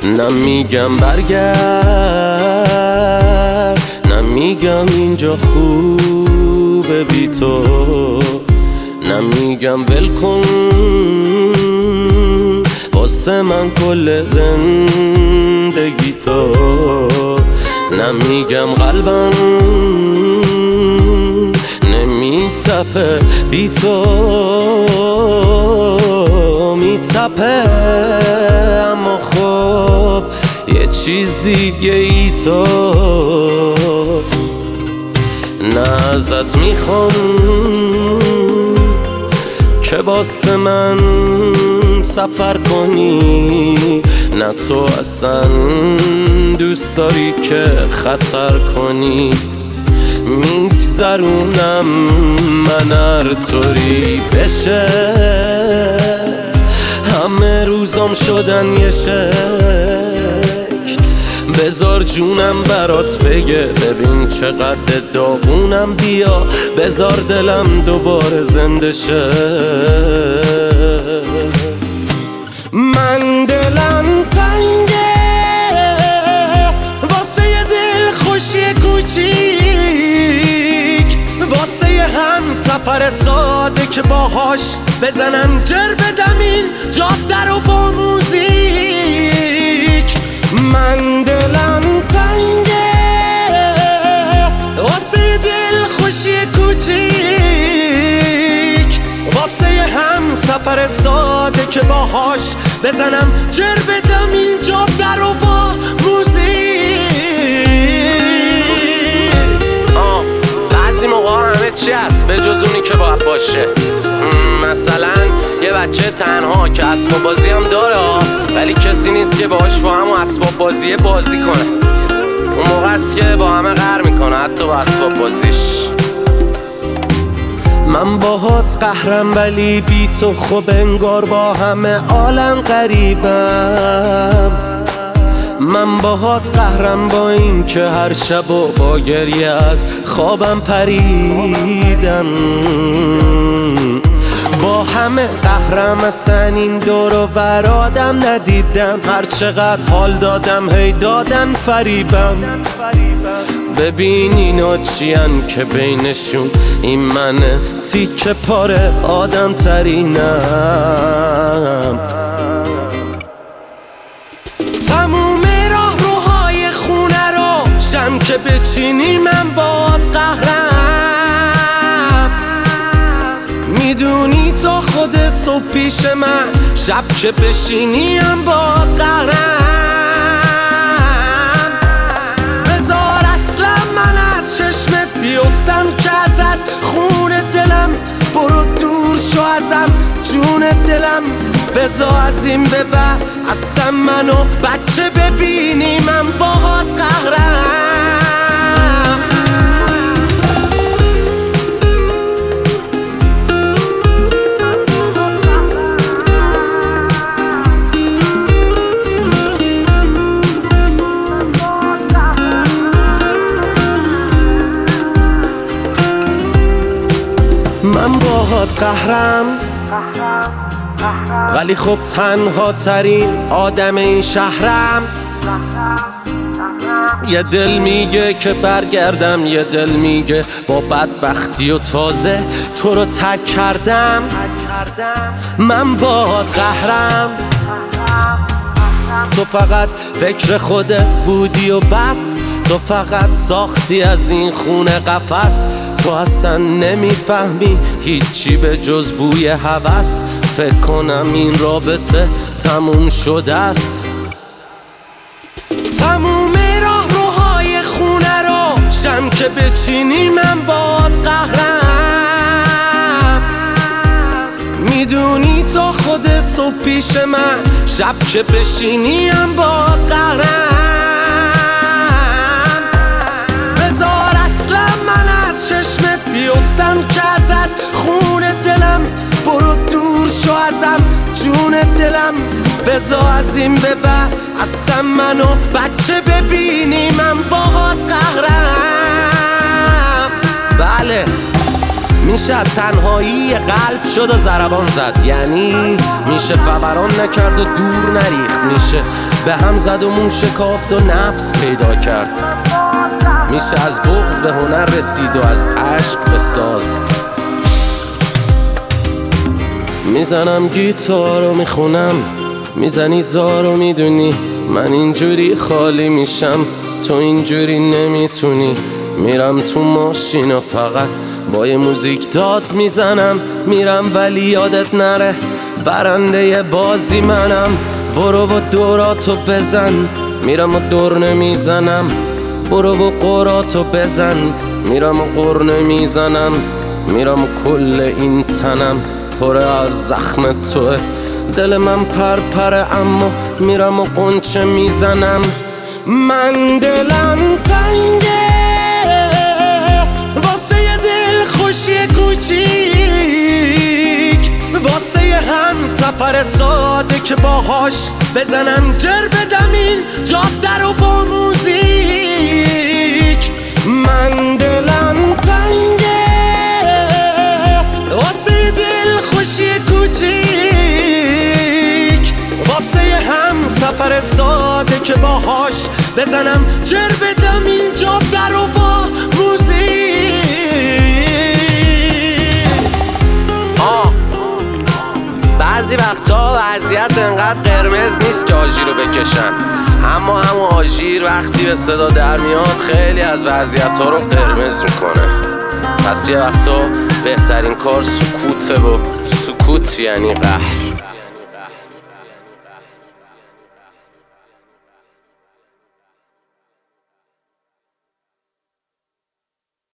نمیگم برگرد، نمیگم اینجا خوبه بی تو، نمیگم ول کن واسه من کل زندگی تو، نمیگم قلبم نمیتپه بی تو، میتپه اما خب یه چیز دیگه ای تو. نه ازت میخوام که واسه من سفر کنی، نه تو اصلا دوست داری که خطر کنی، میگذرونم من هر طوری بشه، همه روزام شدن یه شکل، بذار جونم برات بگه ببین چقدر داغونم، بیا بذار دلم دوباره زنده شه. من دلم تنگه واسه یه دل خوشی کوچیک، واسه یه هم سفر ساده که باهاش بزنم جر بدم این جاده رو با موزیک. من دلم تنگه واسه یه دل خوشی کوچیک، واسه یه هم سفر ساده که باهاش بزنم جر بدم این جاده رو با موزیک. بعضی موقع همه چی هست به جز اونی که باید باشه، مثلا یه بچه تنها که اسباب بازی هم داره ولی کسی نیست که باهاش با هم اسباب بازی کنه، اون موقع است که با همه قهر میکنه حتی با اسباب بازیش. من باهات قهرم ولی بی تو خب انگار با همه عالم غریبم، من باهات قهرم با این که هر شب و با گریه از خوابم پریدم، با همه قهرم اصلا این دور و ور آدم ندیدم، هر چقدر حال دادم هی دادن فریبم. ببین اینا چیان که بینشون این منه تیکه پاره آدم ترینم. تموم راه روهای خونه رو شم که بچینی من باد قهرم، میدونی تا خود صبح پیش من شب که بشینی هم باد قهرم. بذار اصلا من از چشمت بیفتم که ازت خون دلم، برو دور شو ازم جون دلم، بذار از این به بعد اصلا منو بچه ببینی من باهات قهرم. من باهات قهرم ولی خب تنها ترین آدم این شهرم، یه دل میگه که برگردم، یه دل میگه با بدبختی و تازه تو رو ترک کردم. من باهات قهرم، تو فقط فکر خودت بودی و بس، تو فقط ساختی از این خونه قفس، تو اصلا نمیفهمی هیچی به جز بوی هوس، فکر کنم این رابطه تموم شده است. تموم راه روهای خونه رو شم که بچینی من باد قهرم، میدونی تا خود صبح پیش من شب که بشینی هم باد قهرم. بذار اصلا من از چشمت بیفتم که ازت خون دلم، برو دور شو ازم جون دلم، بذار از این به بعد اصلا منو بچه ببینی من باهات قهرم. بله میشه تنهایی قلب شد و ضربان زد، یعنی میشه فوران نکرد و دور نریخت، میشه به هم زد و مون شکافت و نفس پیدا کرد، میشه از بغض به هنر رسید و از عشق به ساز. میزنم گیتار و میخونم، میزنی زار و میدونی من اینجوری خالی میشم، تو اینجوری نمیتونی. میرم تو ماشین و فقط با یه موزیک داد میزنم، میرم ولی یادت نره برنده بازی منم. برو و دوراتو بزن، میرم و دور نمیزنم. برو و قراتو بزن، میرم و قر نمیزنم. میرم و کل این تنم پره از زخم توه، دل من پرپره اما میرم و قنچه میزنم. من دلم تنگه واسه یه دل خوشی کوچیک، واسه یه هم سفر ساده که باهاش بزنم جر بدم این جاده رو با موزیک. من دلم تنگه واسه یه دل خوشی کوچیک، واسه یه هم سفر ساده که باهاش بزنم جر بدم این جاده رو با موزیک. بعضی وقتا وضعیت انقدر قرمز نیست که آژیر رو بکشن، اما همون آژیر وقتی به صدا در میاد خیلی از وضعیت ها رو قرمز میکنه. پس یه وقتا بهترین کار سکوته و سکوت یعنی قهر.